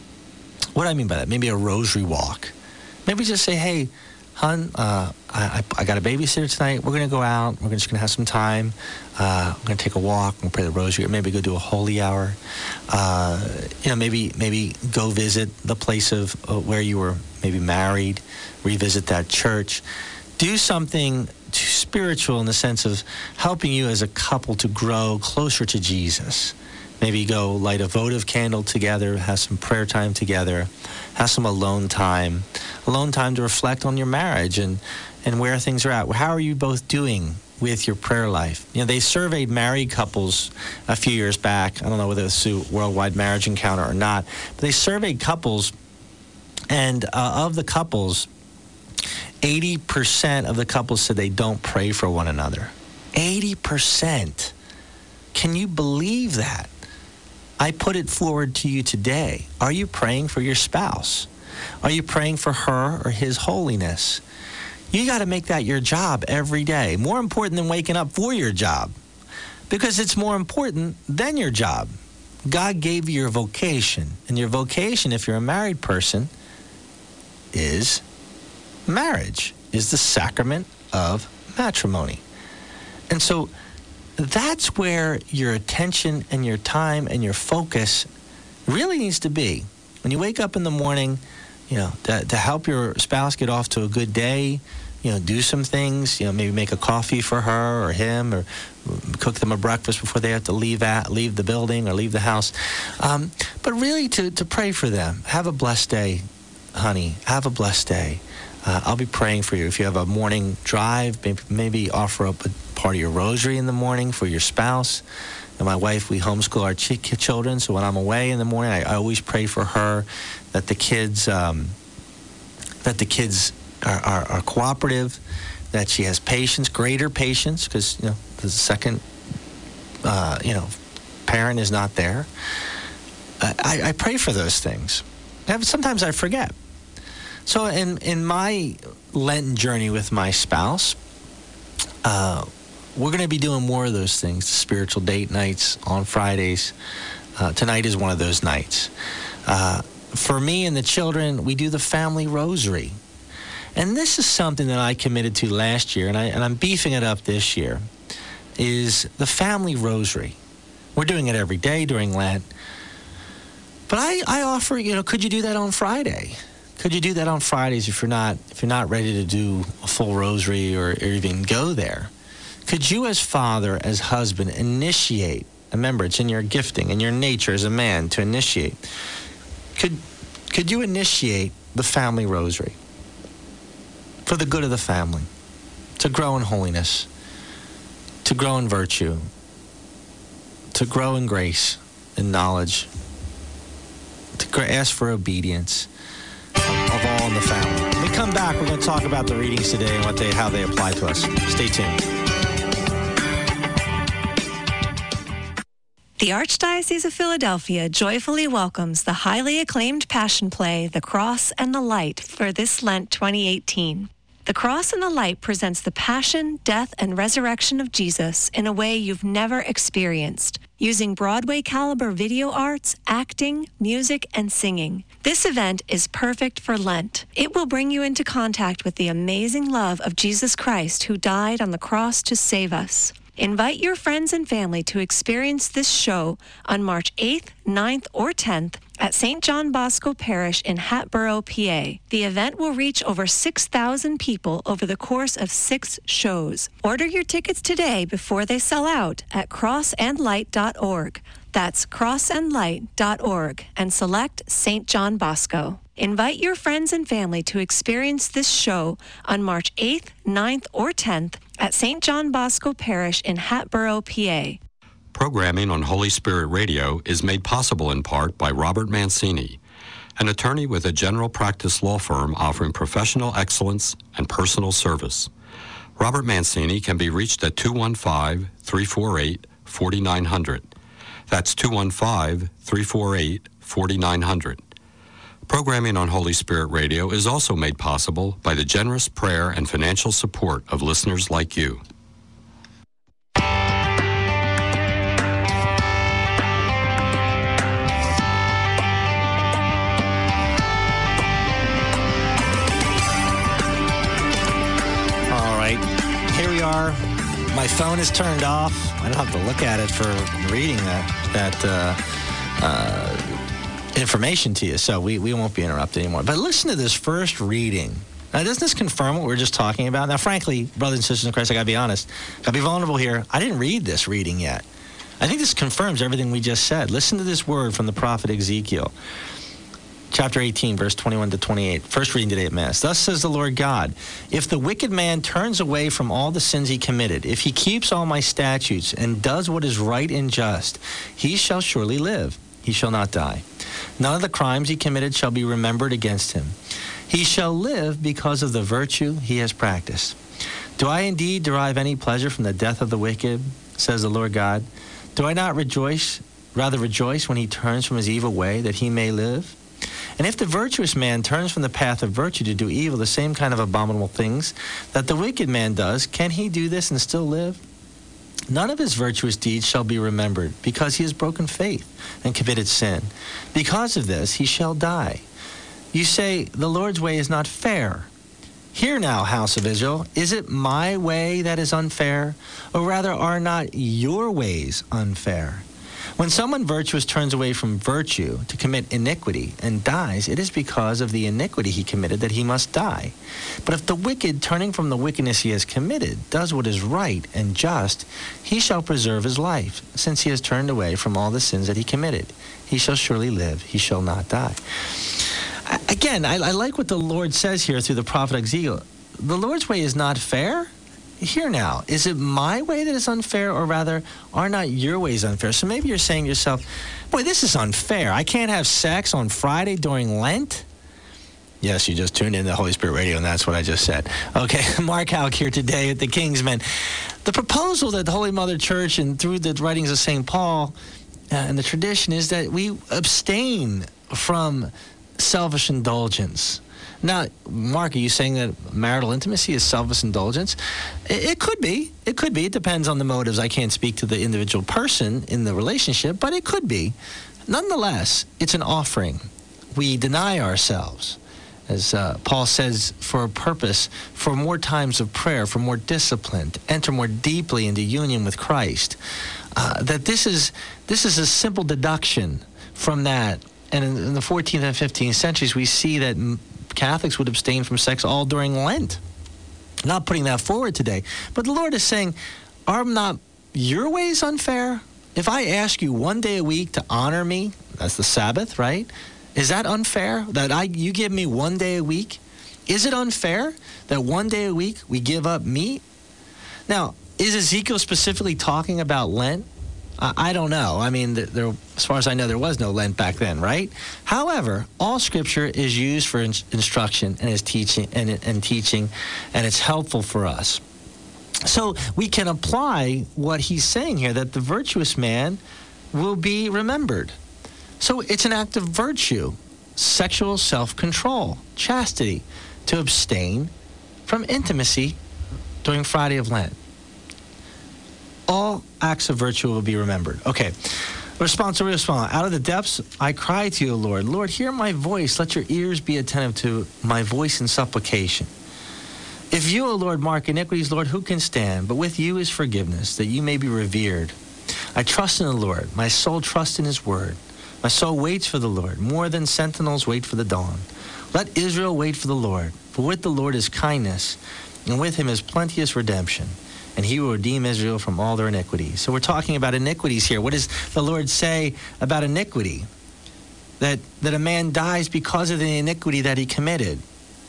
What do I mean by that? Maybe a rosary walk. Maybe just say, hey, hon, uh, I, I got a babysitter tonight. We're going to go out. We're just going to have some time. Uh, we're going to take a walk and pray the rosary, or maybe go do a holy hour. Uh, you know, maybe maybe go visit the place of uh, where you were maybe married, revisit that church. Do something spiritual in the sense of helping you as a couple to grow closer to Jesus. Maybe go light a votive candle together, have some prayer time together, have some alone time, alone time to reflect on your marriage and, and where things are at. How are you both doing with your prayer life? You know, they surveyed married couples a few years back. I don't know whether it's through Worldwide Marriage Encounter or not, but they surveyed couples, and uh, of the couples, eighty percent of the couples said they don't pray for one another. eighty percent. Can you believe that? I put it forward to you today. Are you praying for your spouse? Are you praying for her or his holiness? You got to make that your job every day. More important than waking up for your job, because it's more important than your job. God gave you your vocation, and your vocation, if you're a married person, is marriage, is the sacrament of matrimony. And so that's where your attention and your time and your focus really needs to be. When you wake up in the morning, you know, to, to help your spouse get off to a good day, you know, do some things, you know, maybe make a coffee for her or him, or cook them a breakfast before they have to leave at, leave the building or leave the house. Um, but really to, to pray for them. Have a blessed day, honey. Have a blessed day. Uh, I'll be praying for you. If you have a morning drive, maybe, maybe offer up a part of your rosary in the morning for your spouse. And my wife, we homeschool our ch- children, so when I'm away in the morning, I, I always pray for her that the kids, um, that the kids are, are, are cooperative, that she has patience, greater patience, because, you know, the second, uh, you know, parent is not there. I, I pray for those things. Sometimes I forget. So in, in my Lenten journey with my spouse, uh, we're going to be doing more of those things, spiritual date nights on Fridays. Uh, tonight is one of those nights. Uh, for me and the children, we do the family rosary. And this is something that I committed to last year, and, I, and I'm beefing it up this year, is the family rosary. We're doing it every day during Lent. But I, I offer, you know, could you do that on Friday? Could you do that on Fridays if you're not if you're not ready to do a full rosary or, or even go there? Could you as father, as husband, initiate, remember it's in your gifting, in your nature as a man to initiate. Could, could you initiate the family rosary? For the good of the family, to grow in holiness, to grow in virtue, to grow in grace and knowledge, to ask for obedience of all in the family. When we come back, we're going to talk about the readings today and what they, how they apply to us. Stay tuned. The Archdiocese of Philadelphia joyfully welcomes the highly acclaimed Passion play, The Cross and the Light, for this Lent twenty eighteen. The Cross and the Light presents the passion, death, and resurrection of Jesus in a way you've never experienced, using Broadway-caliber video arts, acting, music, and singing. This event is perfect for Lent. It will bring you into contact with the amazing love of Jesus Christ, who died on the cross to save us. Invite your friends and family to experience this show on March eighth, ninth, or tenth at Saint John Bosco Parish in Hatboro, P A. The event will reach over six thousand people over the course of six shows. Order your tickets today before they sell out at cross and light dot org. That's cross and light dot org, and select Saint John Bosco. Invite your friends and family to experience this show on March eighth, ninth, or tenth at Saint John Bosco Parish in Hatboro, P A. Programming on Holy Spirit Radio is made possible in part by Robert Mancini, an attorney with a general practice law firm offering professional excellence and personal service. Robert Mancini can be reached at two one five, three four eight, four nine zero zero. That's two one five, three four eight, four nine zero zero. Programming on Holy Spirit Radio is also made possible by the generous prayer and financial support of listeners like you. All right, here we are. My phone is turned off. I don't have to look at it for reading that that uh, uh, information to you, so we, we won't be interrupted anymore. But listen to this first reading. Now, doesn't this confirm what we were just talking about? Now, frankly, brothers and sisters in Christ, I got to be honest. Got to be vulnerable here. I didn't read this reading yet. I think this confirms everything we just said. Listen to this word from the prophet Ezekiel. Chapter eighteen, verse twenty-one to twenty-eight. First reading today at Mass. Thus says the Lord God, if the wicked man turns away from all the sins he committed, if he keeps all my statutes and does what is right and just, he shall surely live. He shall not die. None of the crimes he committed shall be remembered against him. He shall live because of the virtue he has practiced. Do I indeed derive any pleasure from the death of the wicked, says the Lord God? Do I not rejoice, rather rejoice when he turns from his evil way, that he may live? And if the virtuous man turns from the path of virtue to do evil, the same kind of abominable things that the wicked man does, can he do this and still live? None of his virtuous deeds shall be remembered, because he has broken faith and committed sin. Because of this, he shall die. You say, the Lord's way is not fair. Hear now, house of Israel, is it my way that is unfair? Or rather, are not your ways unfair? When someone virtuous turns away from virtue to commit iniquity and dies, it is because of the iniquity he committed that he must die. But if the wicked, turning from the wickedness he has committed, does what is right and just, he shall preserve his life, since he has turned away from all the sins that he committed. He shall surely live, he shall not die. Again, I, I like what the Lord says here through the prophet Ezekiel. The Lord's way is not fair. Here now, is it my way that is unfair, or rather, are not your ways unfair? So maybe you're saying to yourself, boy, this is unfair. I can't have sex on Friday during Lent? Yes, you just tuned in to Holy Spirit Radio, and that's what I just said. Okay, Mark Houck here today at the Kingsmen. The proposal that the Holy Mother Church, and through the writings of Saint Paul uh, and the tradition, is that we abstain from selfish indulgence. Now, Mark, are you saying that marital intimacy is selfish indulgence? It, it could be. It could be. It depends on the motives. I can't speak to the individual person in the relationship, but it could be. Nonetheless, it's an offering. We deny ourselves, as uh, Paul says, for a purpose, for more times of prayer, for more discipline, to enter more deeply into union with Christ. Uh, that this is this is a simple deduction from that. And in, in the fourteenth and fifteenth centuries, we see that Catholics would abstain from sex all during Lent. Not putting that forward today. But the Lord is saying, are not your ways unfair? If I ask you one day a week to honor me, that's the Sabbath, right? Is that unfair? That I you give me one day a week? Is it unfair that one day a week we give up meat? Now, is Ezekiel specifically talking about Lent? I don't know. I mean, there, as far as I know, there was no Lent back then, right? However, all Scripture is used for in, instruction and is teaching and, and teaching, and it's helpful for us. So we can apply what he's saying here, that the virtuous man will be remembered. So it's an act of virtue, sexual self-control, chastity, to abstain from intimacy during Friday of Lent. All acts of virtue will be remembered. Okay. Response to respond. Out of the depths, I cry to you, Lord. Lord, hear my voice. Let your ears be attentive to my voice in supplication. If you, O Lord, mark iniquities, Lord, who can stand? But with you is forgiveness, that you may be revered. I trust in the Lord. My soul trusts in his word. My soul waits for the Lord, more than sentinels wait for the dawn. Let Israel wait for the Lord, for with the Lord is kindness, and with him is plenteous redemption. And he will redeem Israel from all their iniquities. So we're talking about iniquities here. What does the Lord say about iniquity? That that a man dies because of the iniquity that he committed.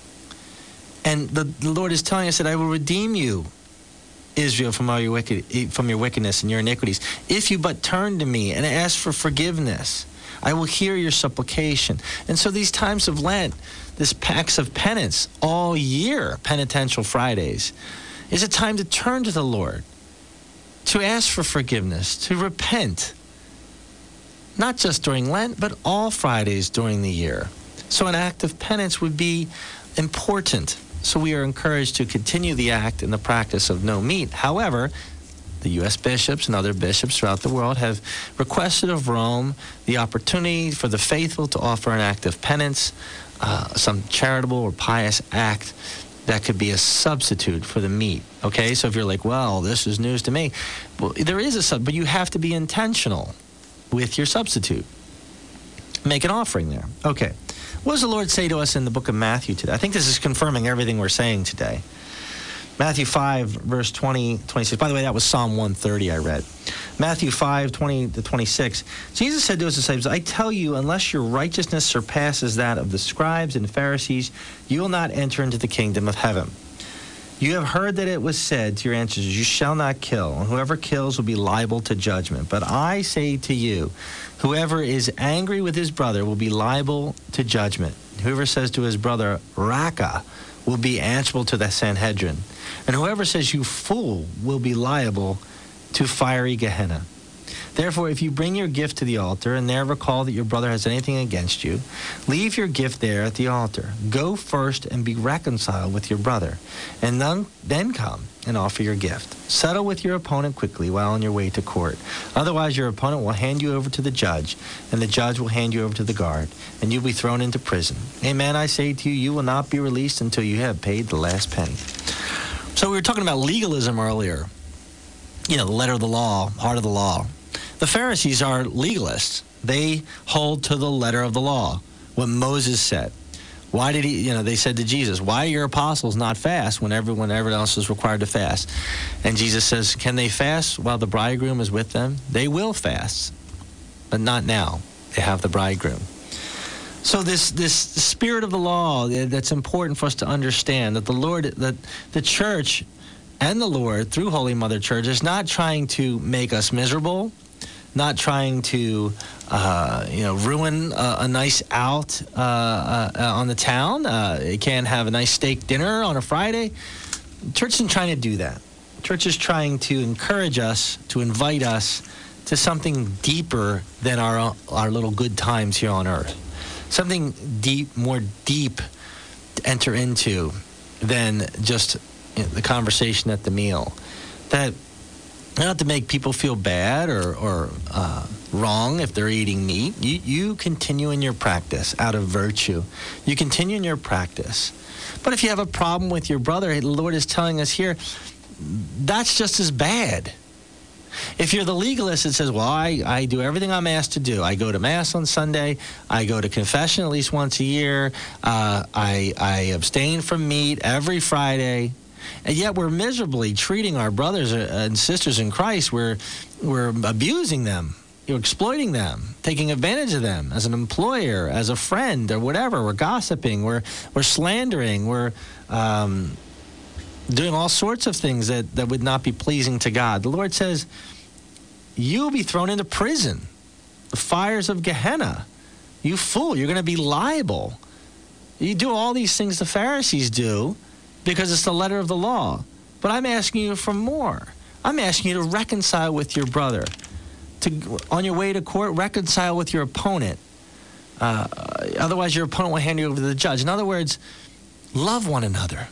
And the, the Lord is telling us that I will redeem you, Israel, from all your wicked, from your wickedness and your iniquities. If you but turn to me and ask for forgiveness, I will hear your supplication. And so these times of Lent, this acts of penance all year, penitential Fridays, is a time to turn to the Lord, to ask for forgiveness, to repent, not just during Lent, but all Fridays during the year. So an act of penance would be important. So we are encouraged to continue the act and the practice of no meat. However, the U S bishops and other bishops throughout the world have requested of Rome the opportunity for the faithful to offer an act of penance, uh, some charitable or pious act that could be a substitute for the meat. Okay, so if you're like, well, this is news to me. Well, there is a sub, but you have to be intentional with your substitute. Make an offering there. Okay. What does the Lord say to us in the book of Matthew today? I think this is confirming everything we're saying today. Matthew five, verse twenty, twenty-six. By the way, that was Psalm one thirty I read. Matthew five, twenty to twenty-six. Jesus said to his disciples, I tell you, unless your righteousness surpasses that of the scribes and Pharisees, you will not enter into the kingdom of heaven. You have heard that it was said to your ancestors, you shall not kill, and whoever kills will be liable to judgment. But I say to you, whoever is angry with his brother will be liable to judgment. Whoever says to his brother, Raka, will be answerable to the Sanhedrin. And whoever says, you fool, will be liable to fiery Gehenna. Therefore, if you bring your gift to the altar and there recall that your brother has anything against you, leave your gift there at the altar. Go first and be reconciled with your brother, and then, then come and offer your gift. Settle with your opponent quickly while on your way to court. Otherwise, your opponent will hand you over to the judge, and the judge will hand you over to the guard, and you'll be thrown into prison. Amen, I say to you, you will not be released until you have paid the last penny. So we were talking about legalism earlier. You know, the letter of the law, heart of the law. The Pharisees are legalists. They hold to the letter of the law, what Moses said. Why did he, you know, they said to Jesus, why are your apostles not fast when everyone, everyone else is required to fast? And Jesus says, can they fast while the bridegroom is with them? They will fast, but not now. They have the bridegroom. So this this spirit of the law, that's important for us to understand, that the Lord, that the church and the Lord, through Holy Mother Church, is not trying to make us miserable, not trying to, uh, you know, ruin a, a nice out uh, uh, on the town. Uh, you can't have a nice steak dinner on a Friday. Church isn't trying to do that. Church is trying to encourage us, to invite us to something deeper than our our little good times here on earth. Something deep, more deep to enter into than just, you know, the conversation at the meal. That not to make people feel bad or, or uh, wrong if they're eating meat. You, you continue in your practice out of virtue. You continue in your practice. But if you have a problem with your brother, the Lord is telling us here, that's just as bad. If you're the legalist that says, well, I, I do everything I'm asked to do. I go to Mass on Sunday. I go to confession at least once a year. Uh, I, I abstain from meat every Friday. And yet we're miserably treating our brothers and sisters in Christ. We're, we're abusing them. You're exploiting them, taking advantage of them as an employer, as a friend, or whatever. We're gossiping. We're, we're slandering. We're um, doing all sorts of things that, that would not be pleasing to God. The Lord says, you'll be thrown into prison, the fires of Gehenna. You fool, you're going to be liable. You do all these things the Pharisees do because it's the letter of the law. But I'm asking you for more. I'm asking you to reconcile with your brother. To, on your way to court, reconcile with your opponent. Uh, otherwise, your opponent will hand you over to the judge. In other words, love one another.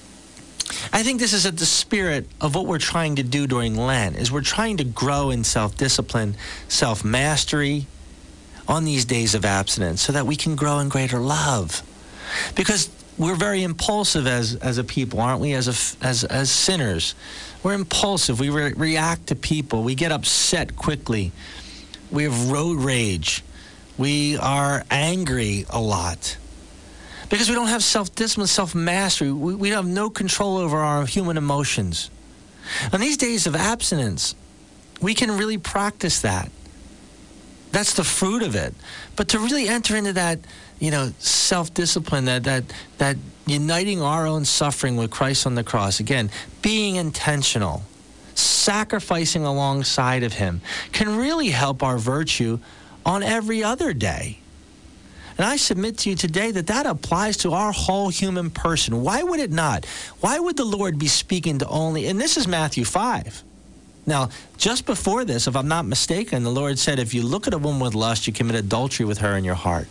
I think this is at the spirit of what we're trying to do during Lent, is we're trying to grow in self-discipline, self-mastery on these days of abstinence so that we can grow in greater love. Because we're very impulsive as, as a people, aren't we, as, a, as, as sinners? We're impulsive. We re- react to people. We get upset quickly. We have road rage. We are angry a lot. Because we don't have self-discipline, self-mastery. We, we have no control over our human emotions. On these days of abstinence, we can really practice that. That's the fruit of it. But to really enter into that, you know, self-discipline, that that that uniting our own suffering with Christ on the cross, again, being intentional, sacrificing alongside of him, can really help our virtue on every other day. And I submit to you today that that applies to our whole human person. Why would it not? Why would the Lord be speaking to only, and this is Matthew five. Now, just before this, if I'm not mistaken, the Lord said, if you look at a woman with lust, you commit adultery with her in your heart.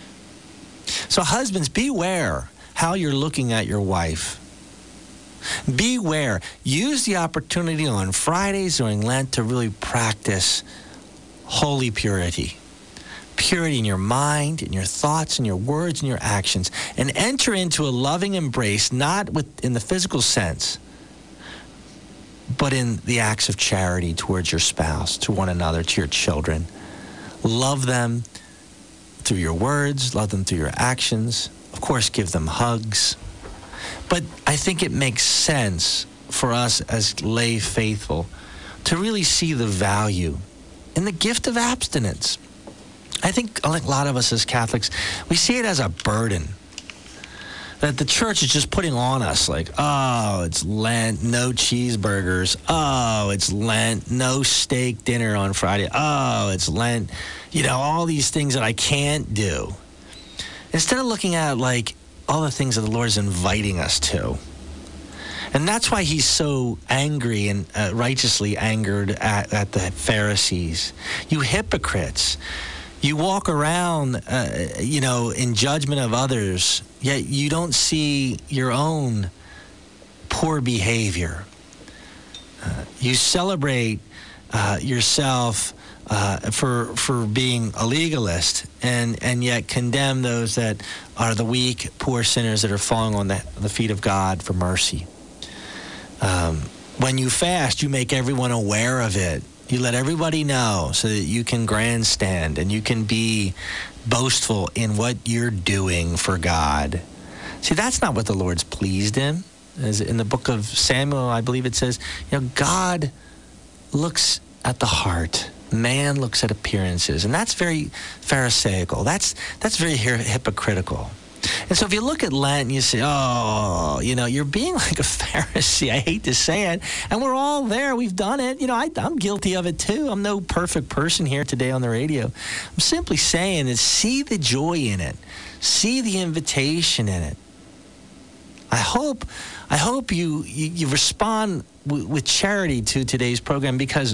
So husbands, beware how you're looking at your wife. Beware. Use the opportunity on Fridays during Lent to really practice holy purity. Purity in your mind, in your thoughts, in your words, in your actions. And enter into a loving embrace, not with, in the physical sense, but in the acts of charity towards your spouse, to one another, to your children. Love them through your words, love them through your actions. Of course, give them hugs. But I think it makes sense for us as lay faithful to really see the value in the gift of abstinence. I think like a lot of us as Catholics, we see it as a burden that the church is just putting on us, like, oh, it's Lent, no cheeseburgers. Oh, it's Lent, no steak dinner on Friday. Oh, it's Lent, you know, all these things that I can't do. Instead of looking at, like, all the things that the Lord is inviting us to. And that's why he's so angry and uh, righteously angered at, at the Pharisees. You hypocrites. You walk around, uh, you know, in judgment of others, yet you don't see your own poor behavior. Uh, you celebrate uh, yourself uh, for for being a legalist, and, and yet condemn those that are the weak, poor sinners that are falling on the, the feet of God for mercy. Um, when you fast, you make everyone aware of it. You let everybody know so that you can grandstand and you can be boastful in what you're doing for God. See, that's not what the Lord's pleased in. As in the book of Samuel, I believe it says, you know, God looks at the heart. Man looks at appearances. And that's very pharisaical. That's that's very hypocritical. And so if you look at Lent and you say, oh, you know, you're being like a Pharisee. I hate to say it. And we're all there. We've done it. You know, I, I'm guilty of it too. I'm no perfect person here today on the radio. I'm simply saying is see the joy in it. See the invitation in it. I hope I hope you, you, you respond w- with charity to today's program, because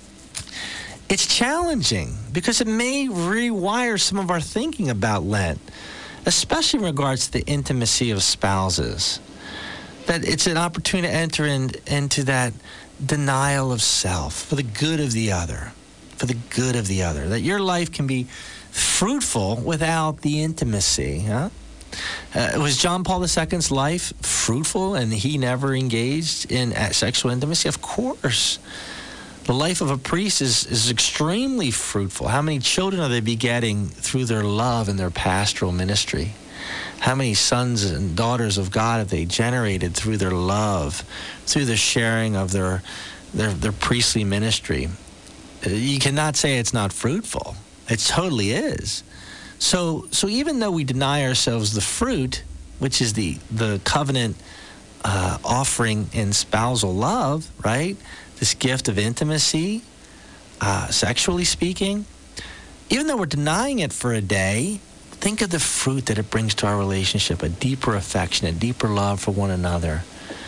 it's challenging, because it may rewire some of our thinking about Lent, especially in regards to the intimacy of spouses. That it's an opportunity to enter in, into that denial of self for the good of the other, for the good of the other. That your life can be fruitful without the intimacy, huh? Uh, was John Paul the Second's life fruitful and he never engaged in sexual intimacy? Of course. The life of a priest is, is extremely fruitful. How many children are they begetting through their love and their pastoral ministry? How many sons and daughters of God have they generated through their love, through the sharing of their their, their priestly ministry? You cannot say it's not fruitful. It totally is. So so even though we deny ourselves the fruit, which is the, the covenant uh, offering in spousal love, right? This gift of intimacy, uh, sexually speaking, even though we're denying it for a day, think of the fruit that it brings to our relationship, a deeper affection, a deeper love for one another.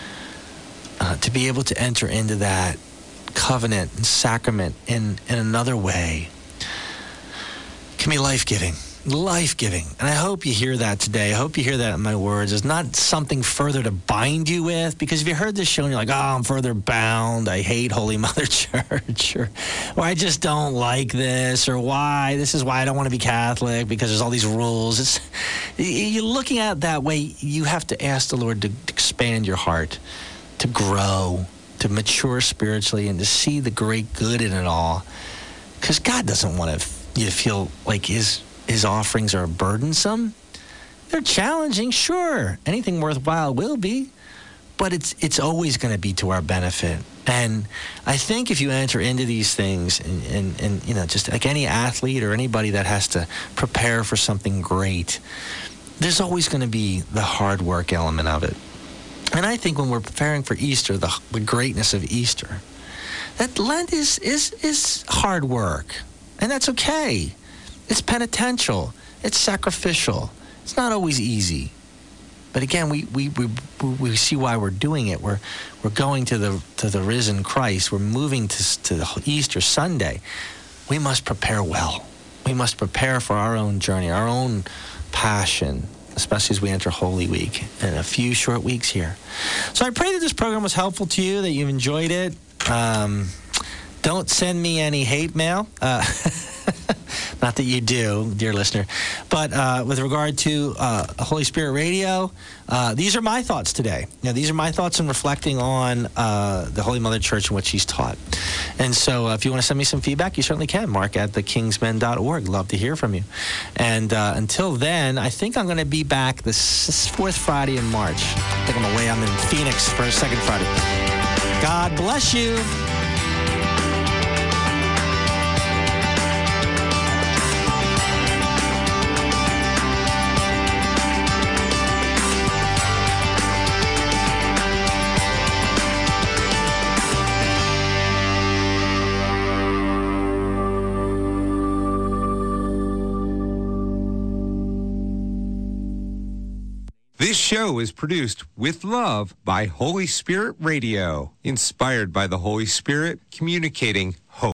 Uh, to be able to enter into that covenant and sacrament in, in another way can be life-giving. Life-giving. And I hope you hear that today. I hope you hear that in my words. It's not something further to bind you with, because if you heard this show and you're like, oh, I'm further bound, I hate Holy Mother Church, or, or I just don't like this, or why, this is why I don't want to be Catholic, because there's all these rules. It's, you're looking at it that way, you have to ask the Lord to expand your heart, to grow, to mature spiritually, and to see the great good in it all. Because God doesn't want you to feel like his His offerings are burdensome. They're challenging, sure. Anything worthwhile will be, but it's it's always going to be to our benefit. And I think if you enter into these things, and, and, and you know, just like any athlete or anybody that has to prepare for something great, there's always going to be the hard work element of it. And I think when we're preparing for Easter, the, the greatness of Easter, that Lent is is is hard work, and that's okay. It's penitential. It's sacrificial. It's not always easy. But again, we, we, we, we see why we're doing it. We're we're going to the to the risen Christ. We're moving to to the Easter Sunday. We must prepare well. We must prepare for our own journey, our own passion, especially as we enter Holy Week in a few short weeks here. So I pray that this program was helpful to you, that you've enjoyed it. Um, don't send me any hate mail. Uh, Not that you do, dear listener. But uh, with regard to uh, Holy Spirit Radio, uh, these are my thoughts today. Now, these are my thoughts in reflecting on uh, the Holy Mother Church and what she's taught. And so uh, if you want to send me some feedback, you certainly can. Mark at the kingsmen dot org. Love to hear from you. And uh, until then, I think I'm going to be back the fourth Friday in March. I think I'm away. I'm in Phoenix for a second Friday. God bless you. This show is produced with love by Holy Spirit Radio, inspired by the Holy Spirit, communicating